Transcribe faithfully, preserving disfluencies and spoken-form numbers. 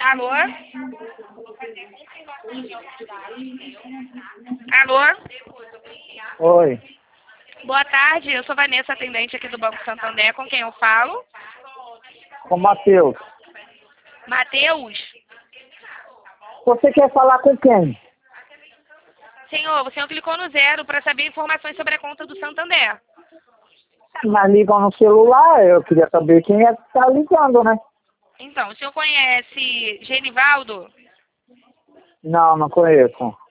Alô? Alô? Oi, Boa tarde, eu sou Vanessa, atendente aqui do Banco Santander. Com quem eu falo? com o Matheus. Matheus? Você quer falar com quem? Senhor, o senhor clicou no zero para saber informações sobre a conta do Santander. Mas ligam no celular, eu queria saber quem é que está ligando, né? Então, o senhor conhece Genivaldo? Não, não conheço.